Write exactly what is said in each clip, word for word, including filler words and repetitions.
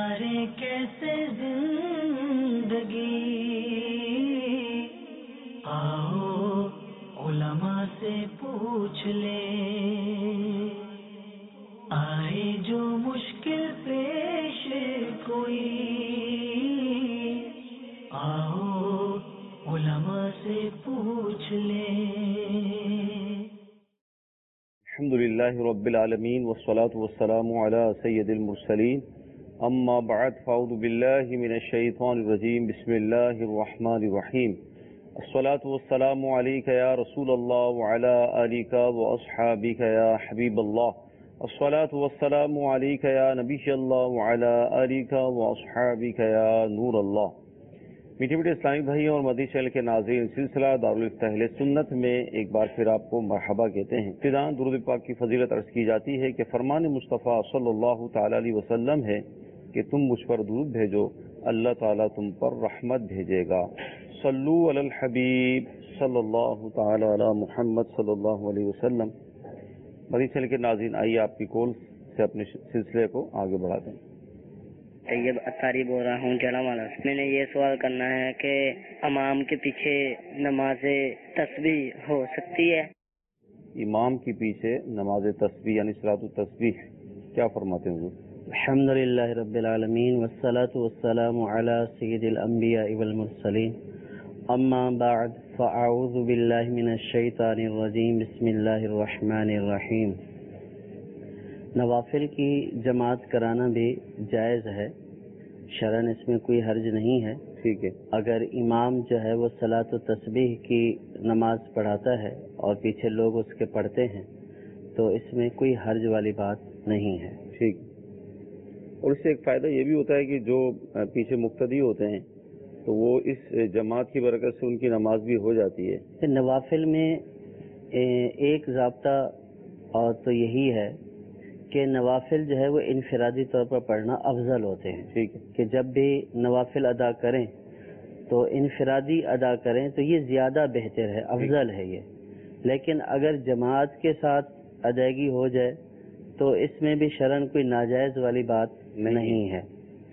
गुजारे कैसे जिंदगी, आओ उलमा से पूछ ले, आए जो मुश्किल पेश कोई, आओ उलमा से पूछ ले। अल्हम्दुलिल्लाहि रब्बिल आलमीन वस्सलातु वस्सलामु अला सय्यिदिल मुरसलीन, अम्मा बअद, फ़अऊज़ु बिल्लाहि मिनश शैतानिर रजीम, बिस्मिल्लाहिर रहमानिर रहीम। अस्सलातु वस्सलामु अलैका या रसूलल्लाह व अला आलिका व अस्हाबिका या हबीबल्लाह, अस्सलातु वस्सलामु अलैका या नबियल्लाह व अला आलिका व अस्हाबिका या नूरल्लाह। मीठे मीठे इस्लामी भाइयों और मदनी चैनल के नाज़रीन, सिलसिला दारुल इफ्ताह अहले सुन्नत में एक बार फिर आपको मरहबा कहते हैं। इब्तिदाअन दुरूद पाक की फजीलत अर्ज़ की जाती है कि फरमान मुस्तफ़ा सल्लल्लाहु तआला अलैहि वसल्लम है कि तुम मुझ पर दुरूद भेजो, अल्लाह ताला तुम पर रहमत भेजेगा। सल्लू अलल हबीब सल्लल्लाहु तआला अला मुहम्मद सल्लल्लाहु अलैहि वसल्लम। मदनी चैनल के नाज़रीन, आइए आपकी कॉल से अपने सिलसिले को आगे बढ़ाते हैं। तैयब अतारी बोल रहा हूँ जलावाला। मैंने ये सवाल करना है कि इमाम के पीछे नमाज तस्बीह हो सकती है? इमाम के पीछे नमाज तस्बीह यानी सलातु तस्बीह क्या फरमाते हैं? अल्हम्दुलिल्लाहि रब्बिल आलमीन वस्सलातु वस्सलामु अला सय्यिदिल अंबिया वल मुरसलीन, अम्मा बअद, फ़अऊज़ु बिल्लाहि मिनश शैतानिर रजीम, बिस्मिल्लाहिर रहमानिर रहीम। नवाफिल की जमात कराना भी जायज़ है, शरन इसमें कोई हर्ज नहीं है। ठीक है। अगर इमाम जो है वो सलात व तस्बीह की नमाज पढ़ाता है और पीछे लोग उसके पढ़ते हैं तो इसमें कोई हर्ज वाली बात नहीं है। ठीक। और इससे एक फ़ायदा ये भी होता है कि जो पीछे मुक्तदी होते हैं तो वो इस जमात की बरकत से उनकी नमाज भी हो जाती है। नवाफिल में एक ज़ाब्ता और तो यही है कि नवाफिल जो है वो इनफरादी तौर पर पढ़ना अफजल होते हैं। ठीक है। कि जब भी नवाफिल अदा करें तो इनफरादी अदा करें तो ये ज़्यादा बेहतर है, अफजल है ये। लेकिन अगर जमात के साथ अदायगी हो जाए तो इसमें भी शरन कोई नाजायज़ वाली बात नहीं, नहीं है।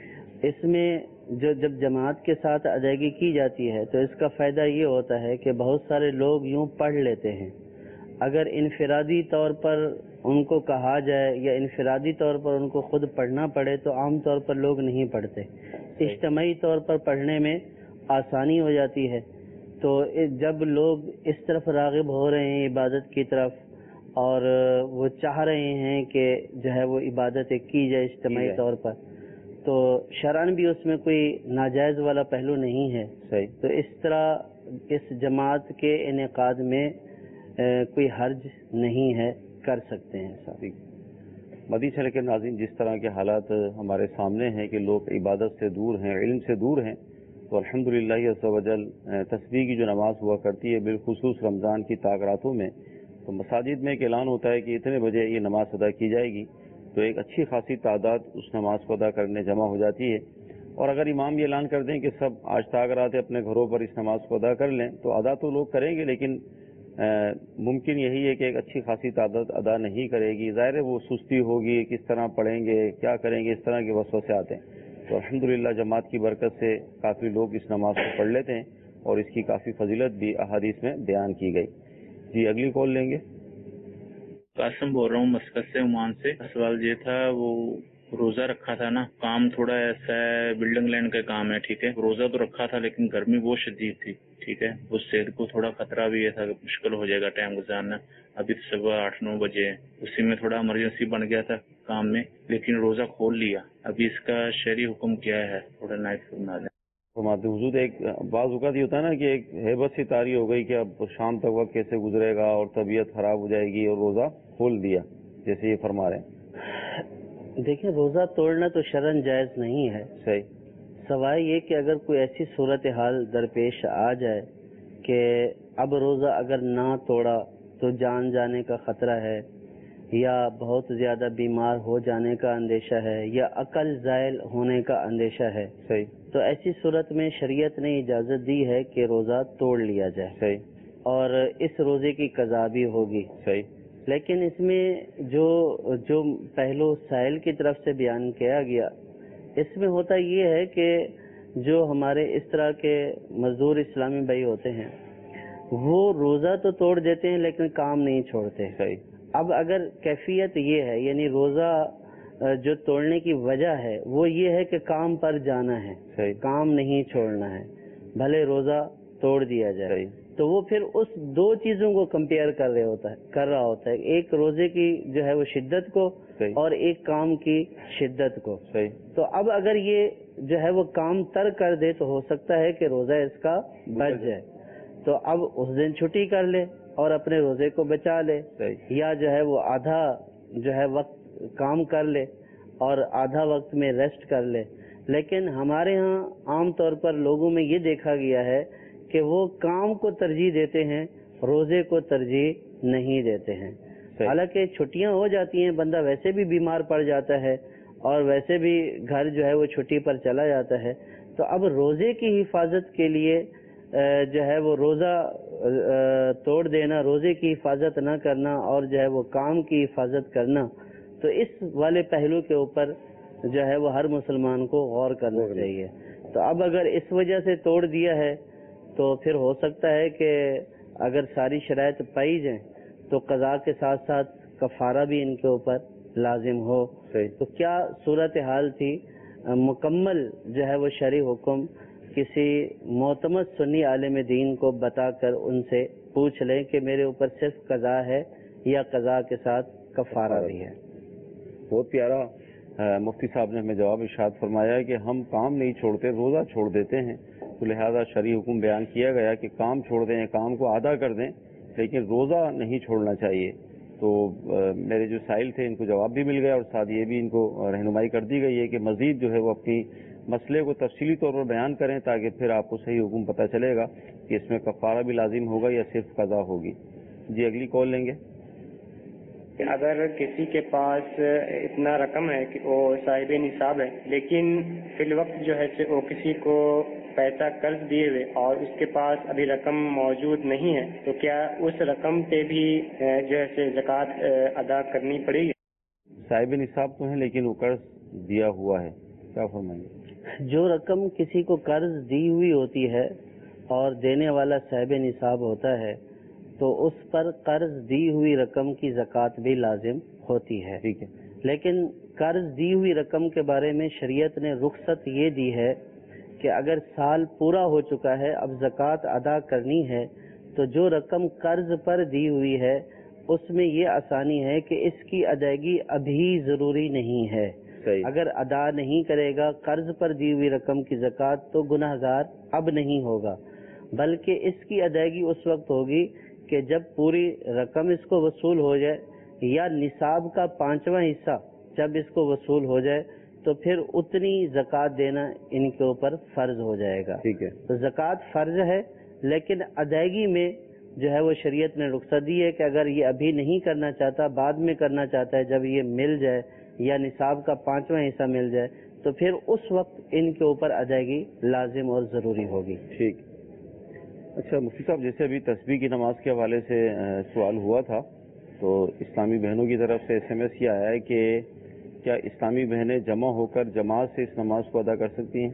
इसमें जो जब जमात के साथ अदायगी की जाती है तो इसका फ़ायदा ये होता है कि बहुत सारे लोग यूँ पढ़ लेते हैं। अगर इनफरादी तौर पर उनको कहा जाए या इनफरादी तौर पर उनको खुद पढ़ना पड़े तो आम तौर पर लोग नहीं पढ़ते। इज्तिमाई तौर पर पढ़ने में आसानी हो जाती है। तो जब लोग इस तरफ राग़िब हो रहे हैं इबादत की तरफ और वो चाह रहे हैं कि जो है वो इबादत की जाए इज्तिमाई तौर पर, तो शरअन भी उसमें कोई नाजायज़ वाला पहलू नहीं है। सही। तो इस तरह इस जमात के इनेकाद में ए, कोई हर्ज नहीं है, कर सकते हैं साथी। मदनी चैनल के नाज़रीन, जिस तरह के हालात हमारे सामने हैं कि लोग इबादत से दूर हैं, इल्म से दूर हैं, तो अल्हम्दुलिल्लाह अज़्ज़ा वजल तस्बीह की जो नमाज हुआ करती है बिलखुसूस रमज़ान की ताक़रातों में, तो मसाजिद में एक ऐलान होता है कि इतने बजे ये नमाज अदा की जाएगी, तो एक अच्छी खासी तादाद उस नमाज को अदा करने जमा हो जाती है। और अगर इमाम ये ऐलान कर दें कि सब आज ताक़रात अपने घरों पर इस नमाज को अदा कर लें, तो अदा तो लोग करेंगे, लेकिन मुमकिन यही है कि एक अच्छी खासी तादाद अदा नहीं करेगी। ज़ाहिर है वो सुस्ती होगी, किस तरह पढ़ेंगे, क्या करेंगे, इस तरह के वसवसे आते हैं। तो अल्हम्दुलिल्लाह जमात की बरकत से काफ़ी लोग इस नमाज को पढ़ लेते हैं और इसकी काफ़ी फजीलत भी अहादीस में बयान की गई। जी, अगली कॉल लेंगे। कासिम बोल रहा हूँ मस्कत से, ओमान से। सवाल ये था, वो रोजा रखा था ना, काम थोड़ा ऐसा है, बिल्डिंग लैंड का काम है, ठीक है। रोजा तो रखा था लेकिन गर्मी बहुत शदीद थी, ठीक है। उस सेहत को थोड़ा खतरा भी ऐसा मुश्किल हो जाएगा टाइम गुजारना। अभी तो सुबह आठ नौ बजे है, उसी में थोड़ा इमरजेंसी बन गया था काम में, लेकिन रोजा खोल लिया। अभी इसका शरई हुक्म क्या है, थोड़ा नाइट फरमा दें। फरमाते हुजूर, एक बाज़ औक़ात ये होता है ना कि एक हेबत सी तारी हो गई कि अब शाम तक वक्त कैसे गुजरेगा और तबीयत खराब हो जाएगी और रोजा खोल दिया, जैसे ये फरमा रहे हैं। देखिए, रोजा तोड़ना तो शरन जायज नहीं है। सही। सवाल ये कि अगर कोई ऐसी सूरत हाल दरपेश आ जाए कि अब रोजा अगर ना तोड़ा तो जान जाने का खतरा है या बहुत ज्यादा बीमार हो जाने का अंदेशा है या अकल ज़ायल होने का अंदेशा है, सही, तो ऐसी सूरत में शरीयत ने इजाजत दी है कि रोजा तोड़ लिया जाए। सही। और इस रोजे की कज़ा भी होगी। सही। लेकिन इसमें जो जो पहलू साइल की तरफ से बयान किया गया اس میں ہوتا یہ ہے کہ جو ہمارے اس طرح کے مزدور اسلامی بھائی ہوتے ہیں وہ روزہ تو توڑ دیتے ہیں لیکن کام نہیں چھوڑتے. صحیح. اب اگر کیفیت یہ ہے یعنی روزہ جو توڑنے کی وجہ ہے وہ یہ ہے کہ کام پر جانا ہے, صحیح, کام نہیں چھوڑنا ہے, بھلے روزہ توڑ دیا جائے, صحیح, تو وہ پھر اس دو چیزوں کو کمپیئر کر رہے ہوتا ہے کر رہا ہوتا ہے ایک روزے کی جو ہے وہ شدت کو, صحیح, اور ایک کام کی شدت کو. صحیح. تو اب اگر یہ جو ہے وہ کام ترک کر دے تو ہو سکتا ہے کہ روزہ اس کا بچ جائے, تو اب اس دن چھٹی کر لے اور اپنے روزے کو بچا لے, صحیح, یا جو ہے وہ آدھا جو ہے وقت کام کر لے اور آدھا وقت میں ریسٹ کر لے. لیکن ہمارے ہاں عام طور پر لوگوں میں یہ دیکھا گیا ہے کہ وہ کام کو ترجیح دیتے ہیں, روزے کو ترجیح نہیں دیتے ہیں. حالانکہ چھٹیاں ہو جاتی ہیں, بندہ ویسے بھی بیمار پڑ جاتا ہے اور ویسے بھی گھر جو ہے وہ چھٹی پر چلا جاتا ہے, تو اب روزے کی حفاظت کے لیے جو ہے وہ روزہ توڑ دینا, روزے کی حفاظت نہ کرنا اور جو ہے وہ کام کی حفاظت کرنا, تو اس والے پہلو کے اوپر جو ہے وہ ہر مسلمان کو غور کرنا چاہیے. تو اب اگر اس وجہ سے توڑ دیا ہے تو پھر ہو سکتا ہے کہ اگر ساری شرائط پائی جائیں تو قضاء کے ساتھ ساتھ کفارہ بھی ان کے اوپر لازم ہو. تو کیا صورتحال تھی, مکمل جو ہے وہ شرعی حکم کسی معتمد سنی عالم دین کو بتا کر ان سے پوچھ لیں کہ میرے اوپر صرف قضاء ہے یا قضاء کے ساتھ کفارہ بھی ہے. بہت پیارا مفتی صاحب نے ہمیں جواب ارشاد فرمایا ہے کہ ہم کام نہیں چھوڑتے, روزہ چھوڑ دیتے ہیں, تو لہذا شرعی حکم بیان کیا گیا کہ کام چھوڑ دیں, کام کو آدھا کر دیں, لیکن روزہ نہیں چھوڑنا چاہیے. تو میرے جو سائل تھے ان کو جواب بھی مل گیا اور ساتھ یہ بھی ان کو رہنمائی کر دی گئی ہے کہ مزید جو ہے وہ اپنی مسئلے کو تفصیلی طور پر بیان کریں تاکہ پھر آپ کو صحیح حکم پتہ چلے گا کہ اس میں کفارہ بھی لازم ہوگا یا صرف قضا ہوگی. جی اگلی کال لیں گے. اگر کسی کے پاس اتنا رقم ہے کہ وہ صاحب نصاب ہے لیکن فی الوقت جو ہے وہ کسی کو پیسہ قرض دیے ہوئے اور اس کے پاس ابھی رقم موجود نہیں ہے, تو کیا اس رقم پہ بھی جو ہے زکوٰۃ ادا کرنی پڑے گی؟ صاحب نصاب تو ہیں لیکن وہ قرض دیا ہوا ہے, کیا فرمائیں گے؟ جو رقم کسی کو قرض دی ہوئی ہوتی ہے اور دینے والا صاحب نصاب ہوتا ہے تو اس پر قرض دی ہوئی رقم کی زکوٰۃ بھی لازم ہوتی ہے. ٹھیک ہے. لیکن قرض دی ہوئی رقم کے بارے میں شریعت نے رخصت یہ دی ہے کہ اگر سال پورا ہو چکا ہے, اب زکوٰۃ ادا کرنی ہے, تو جو رقم قرض پر دی ہوئی ہے اس میں یہ آسانی ہے کہ اس کی ادائیگی ابھی ضروری نہیں ہے. صحیح. اگر ادا نہیں کرے گا قرض پر دی ہوئی رقم کی زکوٰۃ تو گناہ گار اب نہیں ہوگا, بلکہ اس کی ادائیگی اس وقت ہوگی کہ جب پوری رقم اس کو وصول ہو جائے یا نصاب کا پانچواں حصہ جب اس کو وصول ہو جائے تو پھر اتنی زکوٰۃ دینا ان کے اوپر فرض ہو جائے گا. ٹھیک ہے. تو زکوٰۃ فرض ہے لیکن ادائیگی میں جو ہے وہ شریعت نے رخصت دی ہے کہ اگر یہ ابھی نہیں کرنا چاہتا, بعد میں کرنا چاہتا ہے, جب یہ مل جائے یا نصاب کا پانچواں حصہ مل جائے تو پھر اس وقت ان کے اوپر ادائیگی لازم اور ضروری ہوگی. ٹھیک. اچھا مفتی صاحب, جیسے ابھی تسبیح کی نماز کے حوالے سے سوال ہوا تھا تو اسلامی بہنوں کی طرف سے ایس ایم ایس یہ آیا ہے کہ کیا اسلامی بہنیں جمع ہو کر جماعت سے اس نماز کو ادا کر سکتی ہیں؟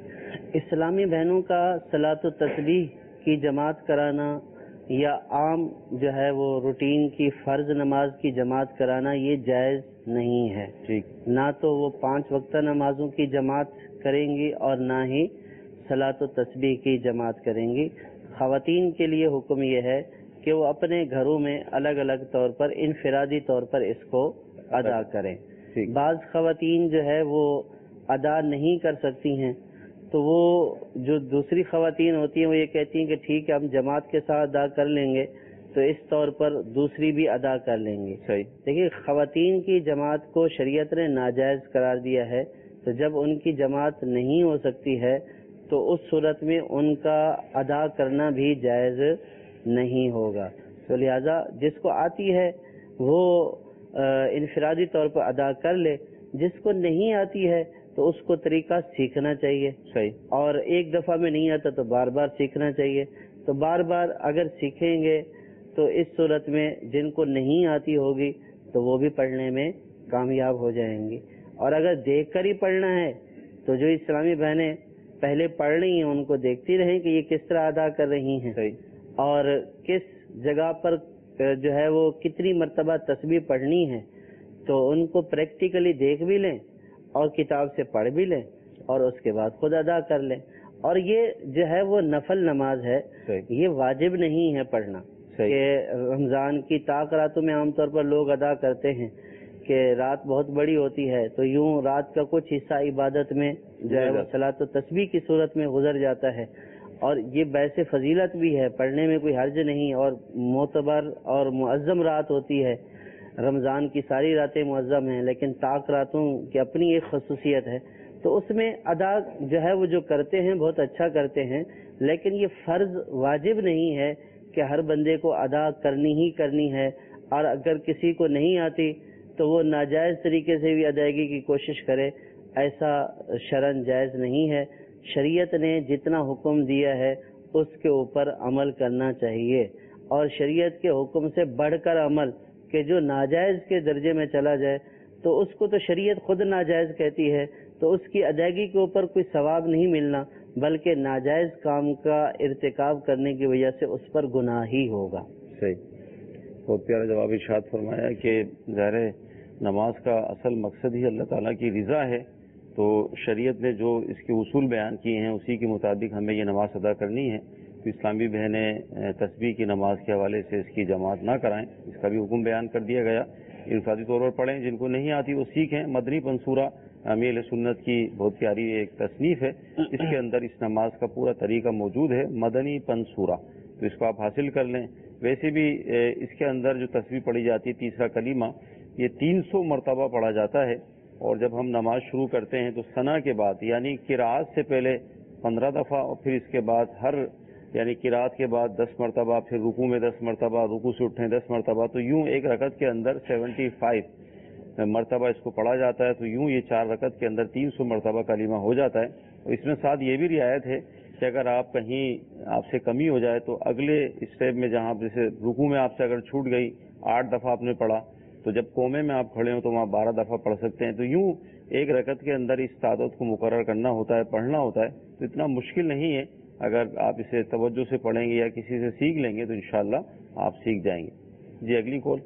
اسلامی بہنوں کا صلاۃ و تسبیح کی جماعت کرانا یا عام جو ہے وہ روٹین کی فرض نماز کی جماعت کرانا یہ جائز نہیں ہے. ٹھیک. نہ تو وہ پانچ وقتہ نمازوں کی جماعت کریں گی اور نہ ہی صلاۃ و تسبیح کی جماعت کریں گی. خواتین کے لیے حکم یہ ہے کہ وہ اپنے گھروں میں الگ الگ طور پر انفرادی طور پر اس کو ادا کریں. بعض خواتین جو ہے وہ ادا نہیں کر سکتی ہیں تو وہ جو دوسری خواتین ہوتی ہیں وہ یہ کہتی ہیں کہ ٹھیک ہے ہم جماعت کے ساتھ ادا کر لیں گے, تو اس طور پر دوسری بھی ادا کر لیں گے. صحیح. دیکھیے خواتین کی جماعت کو شریعت نے ناجائز قرار دیا ہے, تو جب ان کی جماعت نہیں ہو سکتی ہے تو اس صورت میں ان کا ادا کرنا بھی جائز نہیں ہوگا. تو لہذا جس کو آتی ہے وہ انفرادی طور پر ادا کر لے, جس کو نہیں آتی ہے تو اس کو طریقہ سیکھنا چاہیے. صحیح. اور ایک دفعہ میں نہیں آتا تو بار بار سیکھنا چاہیے. تو بار بار اگر سیکھیں گے تو اس صورت میں جن کو نہیں آتی ہوگی تو وہ بھی پڑھنے میں کامیاب ہو جائیں گی, اور اگر دیکھ کر ہی پڑھنا ہے تو جو اسلامی بہنیں پہلے پڑھ رہی ہیں ان کو دیکھتی رہیں کہ یہ کس طرح ادا کر رہی ہیں اور کس جگہ پر جو ہے وہ کتنی مرتبہ تسبیح پڑھنی ہے، تو ان کو پریکٹیکلی دیکھ بھی لیں اور کتاب سے پڑھ بھی لیں اور اس کے بعد خود ادا کر لیں. اور یہ جو ہے وہ نفل نماز ہے، یہ واجب نہیں ہے پڑھنا. کہ رمضان کی طاق راتوں میں عام طور پر لوگ ادا کرتے ہیں کہ رات بہت بڑی ہوتی ہے تو یوں رات کا کچھ حصہ عبادت میں جو ہے وہ صلاۃ و تسبیح کی صورت میں گزر جاتا ہے، اور یہ باعث فضیلت بھی ہے، پڑھنے میں کوئی حرج نہیں، اور معتبر اور معظم رات ہوتی ہے. رمضان کی ساری راتیں معظم ہیں لیکن طاق راتوں کی اپنی ایک خصوصیت ہے، تو اس میں ادا جو ہے وہ جو کرتے ہیں بہت اچھا کرتے ہیں، لیکن یہ فرض واجب نہیں ہے کہ ہر بندے کو ادا کرنی ہی کرنی ہے. اور اگر کسی کو نہیں آتی تو وہ ناجائز طریقے سے بھی ادائیگی کی کوشش کرے، ایسا شرعاً جائز نہیں ہے. شریعت نے جتنا حکم دیا ہے اس کے اوپر عمل کرنا چاہیے، اور شریعت کے حکم سے بڑھ کر عمل کہ جو ناجائز کے درجے میں چلا جائے تو اس کو تو شریعت خود ناجائز کہتی ہے، تو اس کی ادائیگی کے اوپر کوئی ثواب نہیں ملنا، بلکہ ناجائز کام کا ارتکاب کرنے کی وجہ سے اس پر گناہ ہی ہوگا. صحیح، بہت پیارا جواب ارشاد فرمایا کہ ظاہر نماز کا اصل مقصد ہی اللہ تعالیٰ کی رضا ہے، تو شریعت نے جو اس کے اصول بیان کیے ہیں اسی کے مطابق ہمیں یہ نماز ادا کرنی ہے. تو اسلامی بہنیں تسبیح کی نماز کے حوالے سے اس کی جماعت نہ کرائیں، اس کا بھی حکم بیان کر دیا گیا. انفرادی طور پر پڑھیں، جن کو نہیں آتی وہ سیکھیں. مدنی پنصورہ امیر اہل سنت کی بہت پیاری ایک تصنیف ہے، اس کے اندر اس نماز کا پورا طریقہ موجود ہے، مدنی پنصورہ، تو اس کو آپ حاصل کر لیں. ویسے بھی اس کے اندر جو تسبیح پڑھی جاتی ہے تیسرا کلمہ، یہ تین سو مرتبہ پڑھا جاتا ہے. اور جب ہم نماز شروع کرتے ہیں تو ثنا کے بعد یعنی قراءت سے پہلے پندرہ دفعہ، اور پھر اس کے بعد ہر یعنی قراءت کے بعد دس مرتبہ، پھر رکوع میں دس مرتبہ، رکوع سے اٹھیں دس مرتبہ، تو یوں ایک رکعت کے اندر سیونٹی فائیو مرتبہ اس کو پڑھا جاتا ہے. تو یوں یہ چار رکعت کے اندر تین سو مرتبہ کلمہ ہو جاتا ہے. اور اس میں ساتھ یہ بھی رعایت ہے کہ اگر آپ کہیں آپ سے کمی ہو جائے تو اگلے اسٹیپ میں جہاں جیسے رکوع میں آپ سے اگر چھوٹ گئی آٹھ دفعہ آپ نے پڑھا، تو جب قومے میں آپ کھڑے ہوں تو وہاں بارہ دفعہ پڑھ سکتے ہیں. تو یوں ایک رکعت کے اندر اس تعداد کو مقرر کرنا ہوتا ہے، پڑھنا ہوتا ہے. تو اتنا مشکل نہیں ہے، اگر آپ اسے توجہ سے پڑھیں گے یا کسی سے سیکھ لیں گے تو انشاءاللہ آپ سیکھ جائیں گے. جی اگلی کال.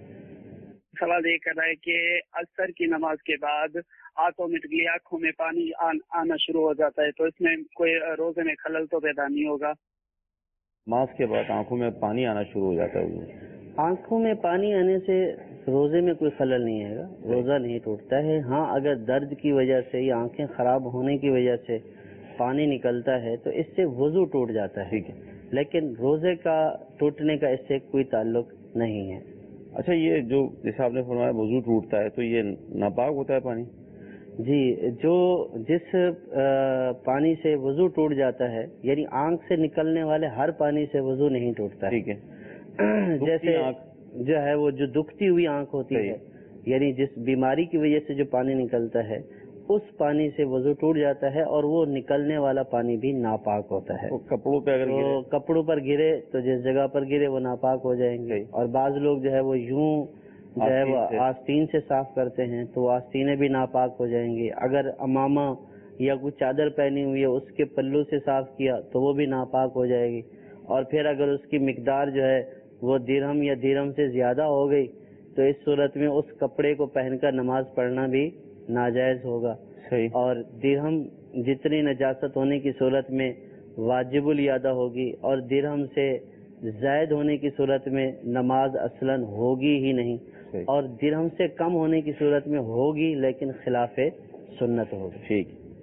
سوال یہ کر رہا ہے کہ عصر کی نماز کے بعد آٹومیٹکلی آنکھوں میں پانی آنا شروع ہو جاتا ہے، تو اس میں کوئی روزے میں خلل تو پیدا نہیں ہوگا؟ نماز کے بعد آنکھوں میں پانی آنا شروع ہو جاتا ہے. آنکھوں میں پانی آنے سے روزے میں کوئی خلل نہیں ہے گا، روزہ نہیں ٹوٹتا ہے. ہاں اگر درد کی وجہ سے یا آنکھیں خراب ہونے کی وجہ سے پانی نکلتا ہے تو اس سے وضو ٹوٹ جاتا ہے، لیکن روزے کا ٹوٹنے کا اس سے کوئی تعلق نہیں ہے. اچھا، یہ جو جیسے آپ نے فرمایا وضو ٹوٹتا ہے تو یہ ناپاک ہوتا ہے پانی؟ جی، جو جس پانی سے وضو ٹوٹ جاتا ہے یعنی آنکھ سے نکلنے والے ہر پانی سے وضو نہیں ٹوٹتا. ٹھیک ہے. جیسے جو ہے وہ جو دکھتی ہوئی آنکھ ہوتی ہے یعنی جس بیماری کی وجہ سے جو پانی نکلتا ہے اس پانی سے وضو ٹوٹ جاتا ہے، اور وہ نکلنے والا پانی بھی ناپاک ہوتا ہے. کپڑوں پہ اگر تو کپڑوں پر گرے تو جس جگہ پر گرے وہ ناپاک ہو جائیں گے. اور بعض لوگ جو ہے وہ یوں جو ہے وہ آستین سے صاف کرتے ہیں تو وہ آستینیں بھی ناپاک ہو جائیں گی. اگر امامہ یا کوئی چادر پہنی ہوئی ہے اس کے پلو سے صاف کیا تو وہ بھی ناپاک ہو جائے گی. اور پھر اگر اس کی مقدار جو ہے وہ درہم یا درہم سے زیادہ ہو گئی تو اس صورت میں اس کپڑے کو پہن کر نماز پڑھنا بھی ناجائز ہوگا. صحیح. اور درہم جتنی نجاست ہونے کی صورت میں واجب الادا ہوگی، اور درہم سے زائد ہونے کی صورت میں نماز اصلاً ہوگی ہی نہیں. صحیح. اور درہم سے کم ہونے کی صورت میں ہوگی لیکن خلاف سنت ہوگی. ٹھیک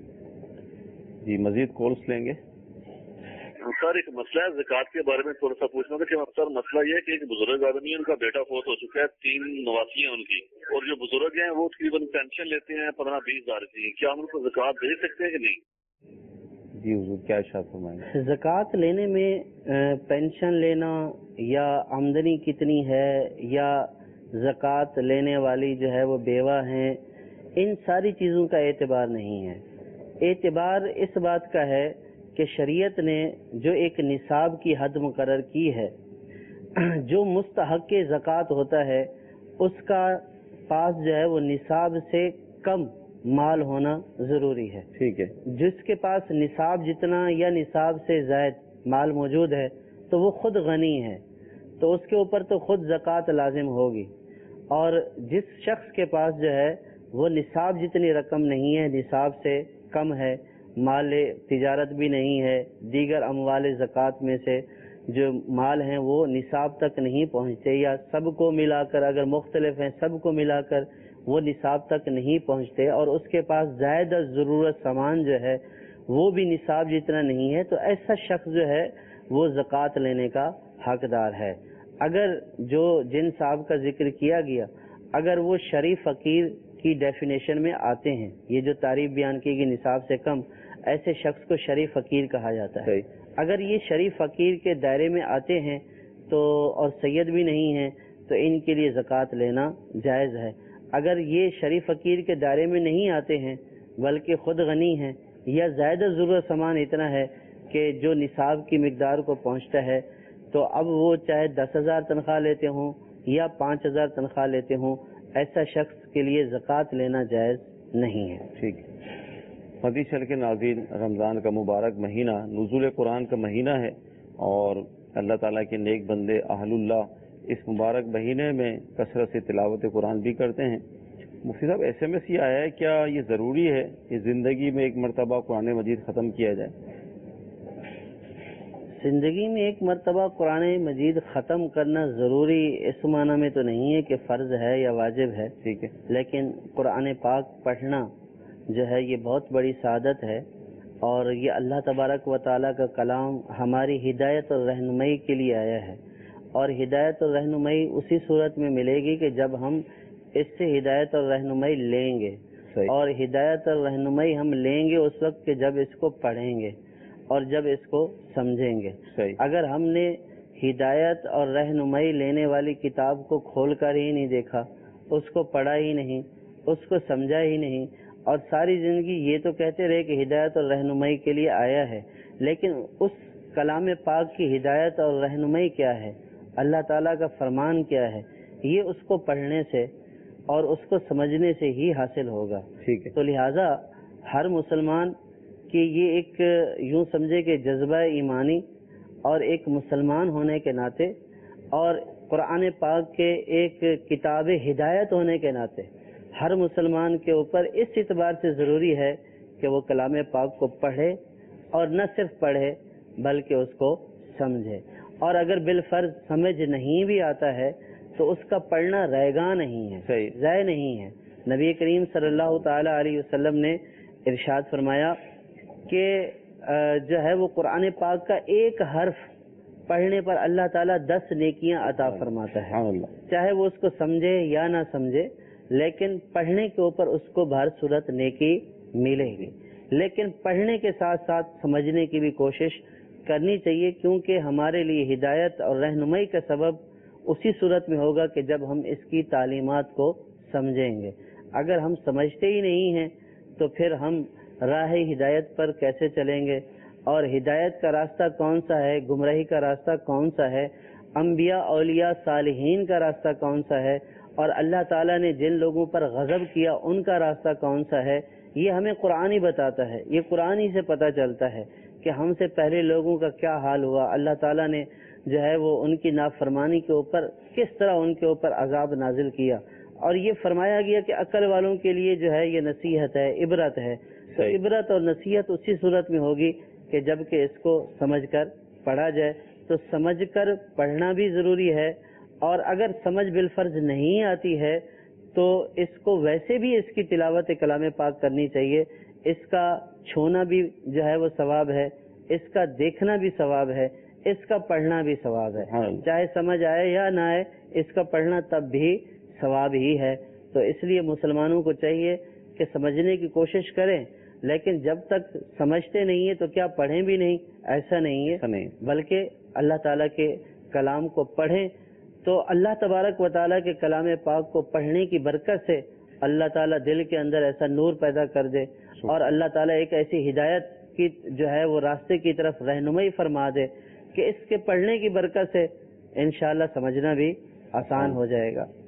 جی، مزید کالس لیں گے. سر ایک مسئلہ ہے زکوٰۃ کے بارے میں تھوڑا سا پوچھنا تھا کہ سر مسئلہ یہ ہے کہ ایک بزرگ آدمی ہے، ان کا بیٹا فوت ہو چکا ہے، تین نواسی ہیں ان کی، اور جو بزرگ ہیں وہ تقریباً پینشن لیتے ہیں پندرہ بیس ہزار کی. کیا ہم ان کو زکوٰۃ دے سکتے ہیں کہ نہیں؟ جی حضور کیا ارشاد فرمائیں؟ زکوٰۃ لینے میں پینشن لینا یا آمدنی کتنی ہے یا زکوٰۃ لینے والی جو ہے وہ بیوہ ہیں، ان ساری چیزوں کا اعتبار نہیں ہے. اعتبار اس بات کا ہے کہ شریعت نے جو ایک نصاب کی حد مقرر کی ہے، جو مستحق زکوٰۃ ہوتا ہے اس کا پاس جو ہے وہ نصاب سے کم مال ہونا ضروری ہے. ٹھیک ہے. جس کے پاس نصاب جتنا یا نصاب سے زائد مال موجود ہے تو وہ خود غنی ہے، تو اس کے اوپر تو خود زکوٰۃ لازم ہوگی. اور جس شخص کے پاس جو ہے وہ نصاب جتنی رقم نہیں ہے، نصاب سے کم ہے، مال تجارت بھی نہیں ہے، دیگر اموال زکوٰۃ میں سے جو مال ہیں وہ نصاب تک نہیں پہنچتے، یا سب کو ملا کر اگر مختلف ہیں سب کو ملا کر وہ نصاب تک نہیں پہنچتے، اور اس کے پاس زائد ضرورت سامان جو ہے وہ بھی نصاب جتنا نہیں ہے، تو ایسا شخص جو ہے وہ زکوٰۃ لینے کا حقدار ہے. اگر جو جن صاحب کا ذکر کیا گیا اگر وہ شریف فقیر کی ڈیفینیشن میں آتے ہیں، یہ جو تعریف بیان کی گئی نصاب سے کم، ایسے شخص کو شریف فقیر کہا جاتا ہے. اگر یہ شریف فقیر کے دائرے میں آتے ہیں تو اور سید بھی نہیں ہیں تو ان کے لیے زکوٰۃ لینا جائز ہے. اگر یہ شریف فقیر کے دائرے میں نہیں آتے ہیں بلکہ خود غنی ہیں یا زیادہ ضرورت سامان اتنا ہے کہ جو نصاب کی مقدار کو پہنچتا ہے، تو اب وہ چاہے دس ہزار تنخواہ لیتے ہوں یا پانچ ہزار تنخواہ لیتے ہوں، ایسا شخص کے لیے زکوٰۃ لینا جائز نہیں ہے. ٹھیک ہے. حدیث چل کے ناظرین، رمضان کا مبارک مہینہ نزول قرآن کا مہینہ ہے، اور اللہ تعالیٰ کے نیک بندے اہل اللہ اس مبارک مہینے میں کثرت سے تلاوت قرآن بھی کرتے ہیں. مفتی صاحب، ایس ایم ایس یہ آیا ہے، کیا یہ ضروری ہے کہ زندگی میں ایک مرتبہ قرآن مجید ختم کیا جائے؟ زندگی میں ایک مرتبہ قرآن مجید ختم کرنا ضروری اس معنی میں تو نہیں ہے کہ فرض ہے یا واجب ہے. ٹھیک ہے. لیکن قرآن پاک پڑھنا جو ہے یہ بہت بڑی سعادت ہے، اور یہ اللہ تبارک و تعالیٰ کا کلام ہماری ہدایت اور رہنمائی کے لیے آیا ہے. اور ہدایت اور رہنمائی اسی صورت میں ملے گی کہ جب ہم اس سے ہدایت اور رہنمائی لیں گے. صحیح. اور ہدایت اور رہنمائی ہم لیں گے اس وقت کہ جب اس کو پڑھیں گے اور جب اس کو سمجھیں گے. صحیح. اگر ہم نے ہدایت اور رہنمائی لینے والی کتاب کو کھول کر ہی نہیں دیکھا، اس کو پڑھا ہی نہیں، اس کو سمجھا ہی نہیں، اور ساری زندگی یہ تو کہتے رہے کہ ہدایت اور رہنمائی کے لیے آیا ہے، لیکن اس کلام پاک کی ہدایت اور رہنمائی کیا ہے، اللہ تعالیٰ کا فرمان کیا ہے، یہ اس کو پڑھنے سے اور اس کو سمجھنے سے ہی حاصل ہوگا. ٹھیک ہے. تو لہٰذا ہر مسلمان کی یہ ایک یوں سمجھے کہ جذبہ ایمانی اور ایک مسلمان ہونے کے ناطے اور قرآن پاک کے ایک کتاب ہدایت ہونے کے ناطے ہر مسلمان کے اوپر اس اعتبار سے ضروری ہے کہ وہ کلام پاک کو پڑھے، اور نہ صرف پڑھے بلکہ اس کو سمجھے. اور اگر بالفرض سمجھ نہیں بھی آتا ہے تو اس کا پڑھنا رائگاں نہیں ہے، ضائع نہیں ہے. نبی کریم صلی اللہ تعالی علیہ وسلم نے ارشاد فرمایا کہ جو ہے وہ قرآن پاک کا ایک حرف پڑھنے پر اللہ تعالیٰ دس نیکیاں عطا فرماتا ہے، چاہے وہ اس کو سمجھے یا نہ سمجھے، لیکن پڑھنے کے اوپر اس کو بہر صورت نیکی ملے گی. لیکن پڑھنے کے ساتھ ساتھ سمجھنے کی بھی کوشش کرنی چاہیے، کیونکہ ہمارے لیے ہدایت اور رہنمائی کا سبب اسی صورت میں ہوگا کہ جب ہم اس کی تعلیمات کو سمجھیں گے. اگر ہم سمجھتے ہی نہیں ہیں تو پھر ہم راہ ہدایت پر کیسے چلیں گے؟ اور ہدایت کا راستہ کون سا ہے، گمراہی کا راستہ کون سا ہے، انبیاء اولیاء صالحین کا راستہ کون سا ہے، اور اللہ تعالیٰ نے جن لوگوں پر غضب کیا ان کا راستہ کون سا ہے، یہ ہمیں قرآن ہی بتاتا ہے. یہ قرآن ہی سے پتہ چلتا ہے کہ ہم سے پہلے لوگوں کا کیا حال ہوا، اللہ تعالیٰ نے جو ہے وہ ان کی نافرمانی کے اوپر کس طرح ان کے اوپر عذاب نازل کیا. اور یہ فرمایا گیا کہ عقل والوں کے لیے جو ہے یہ نصیحت ہے، عبرت ہے. تو عبرت اور نصیحت اسی صورت میں ہوگی کہ جب کہ اس کو سمجھ کر پڑھا جائے. تو سمجھ کر پڑھنا بھی ضروری ہے، اور اگر سمجھ بالفرض نہیں آتی ہے تو اس کو ویسے بھی اس کی تلاوت کلام پاک کرنی چاہیے. اس کا چھونا بھی جو ہے وہ ثواب ہے، اس کا دیکھنا بھی ثواب ہے، اس کا پڑھنا بھی ثواب ہے. چاہے سمجھ آئے یا نہ آئے، اس کا پڑھنا تب بھی ثواب ہی ہے. تو اس لیے مسلمانوں کو چاہیے کہ سمجھنے کی کوشش کریں، لیکن جب تک سمجھتے نہیں ہیں تو کیا پڑھیں بھی نہیں، ایسا نہیں ہے، بلکہ اللہ تعالیٰ کے کلام کو پڑھیں. تو اللہ تبارک و تعالیٰ کے کلام پاک کو پڑھنے کی برکت سے اللہ تعالیٰ دل کے اندر ایسا نور پیدا کر دے، اور اللہ تعالیٰ ایک ایسی ہدایت کی جو ہے وہ راستے کی طرف رہنمائی فرما دے کہ اس کے پڑھنے کی برکت سے انشاءاللہ سمجھنا بھی آسان ہو جائے گا.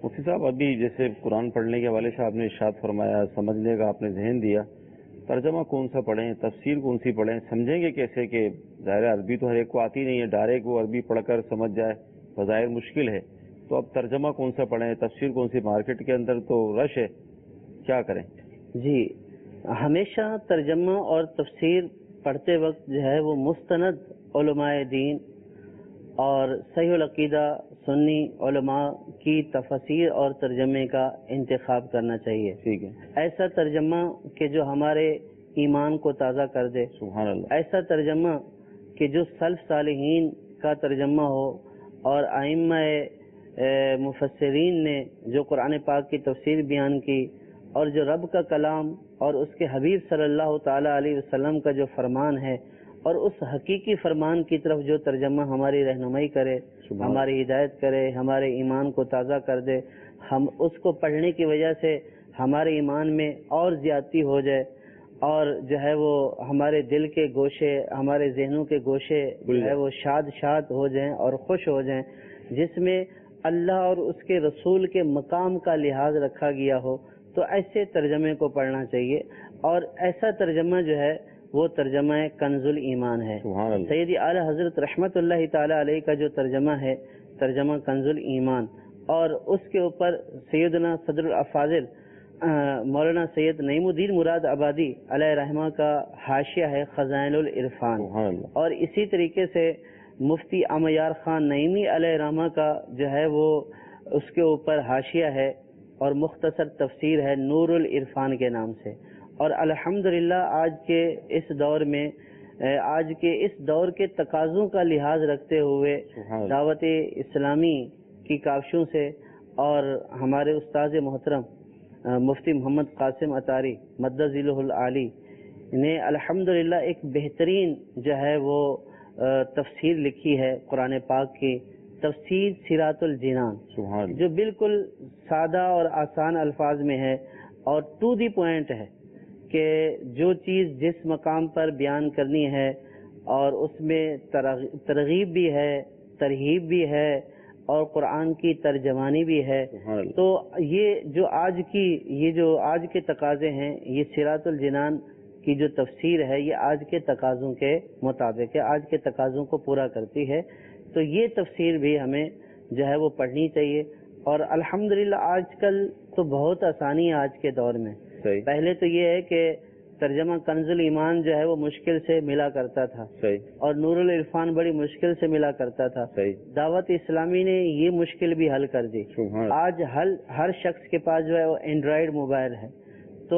مفتی صاحب ابھی جیسے قرآن پڑھنے کے حوالے سے آپ نے ارشاد فرمایا، سمجھنے کا آپ نے ذہن دیا، ترجمہ کون سا پڑھیں، تفسیر کون سی پڑھیں، سمجھیں گے کیسے کہ ظاہر عربی تو ہر ایک کو آتی نہیں ہے، ڈائریکٹ وہ عربی پڑھ کر سمجھ جائے بظاہر مشکل ہے، تو اب ترجمہ کون سا پڑھیں، تفسیر کون سی؟ مارکیٹ کے اندر تو رش ہے، کیا کریں؟ جی ہمیشہ ترجمہ اور تفسیر پڑھتے وقت جو ہے وہ مستند علماء دین اور صحیح العقیدہ سنی علماء کی تفسیر اور ترجمے کا انتخاب کرنا چاہیے. ٹھیک ہے. ایسا ترجمہ کہ جو ہمارے ایمان کو تازہ کر دے، سبحان اللہ. ایسا ترجمہ کہ جو سلف صالحین کا ترجمہ ہو اور ائمہ مفسرین نے جو قرآن پاک کی تفسیر بیان کی اور جو رب کا کلام اور اس کے حبیب صلی اللہ تعالی علیہ وسلم کا جو فرمان ہے اور اس حقیقی فرمان کی طرف جو ترجمہ ہماری رہنمائی کرے، ہماری ہدایت کرے، ہمارے ایمان کو تازہ کر دے، ہم اس کو پڑھنے کی وجہ سے ہمارے ایمان میں اور زیادتی ہو جائے اور جو ہے وہ ہمارے دل کے گوشے، ہمارے ذہنوں کے گوشے جو ہے وہ شاد شاد ہو جائیں اور خوش ہو جائیں، جس میں اللہ اور اس کے رسول کے مقام کا لحاظ رکھا گیا ہو، تو ایسے ترجمے کو پڑھنا چاہیے. اور ایسا ترجمہ جو ہے وہ ترجمہ کنز الایمان ہے. سیدی اعلی حضرت رحمت اللہ تعالی علیہ کا جو ترجمہ ہے ترجمہ کنز الایمان، اور اس کے اوپر سیدنا صدر الافاضل مولانا سید نعیم الدین مراد آبادی علیہ رحمہ کا حاشیہ ہے خزائن العرفان، اور اسی طریقے سے مفتی امیار خان نعیمی علیہ رحمہ کا جو ہے وہ اس کے اوپر حاشیہ ہے اور مختصر تفسیر ہے نور العرفان کے نام سے. اور الحمدللہ آج کے اس دور میں آج کے اس دور کے تقاضوں کا لحاظ رکھتے ہوئے دعوت اسلامی کی کاوشوں سے اور ہمارے استاذ محترم مفتی محمد قاسم اطاری مدد ذیلہ العالی نے الحمدللہ ایک بہترین جو ہے وہ تفسیر لکھی ہے قرآن پاک کی، تفسیر صراط الجنان، جو بالکل سادہ اور آسان الفاظ میں ہے اور ٹو دی پوائنٹ ہے کہ جو چیز جس مقام پر بیان کرنی ہے اور اس میں ترغیب بھی ہے، ترہیب بھی ہے اور قرآن کی ترجمانی بھی ہے. تو یہ جو آج کی یہ جو آج کے تقاضے ہیں، یہ صراط الجنان کی جو تفسیر ہے یہ آج کے تقاضوں کے مطابق ہے، آج کے تقاضوں کو پورا کرتی ہے. تو یہ تفسیر بھی ہمیں جو ہے وہ پڑھنی چاہیے. اور الحمدللہ آج کل تو بہت آسانی ہے آج کے دور میں. پہلے تو یہ ہے کہ ترجمہ کنز الایمان جو ہے وہ مشکل سے ملا کرتا تھا اور نور العرفان بڑی مشکل سے ملا کرتا تھا. دعوت اسلامی نے یہ مشکل بھی حل کر دی. آج ہر ہر شخص کے پاس جو ہے وہ اینڈرائڈ موبائل ہے، تو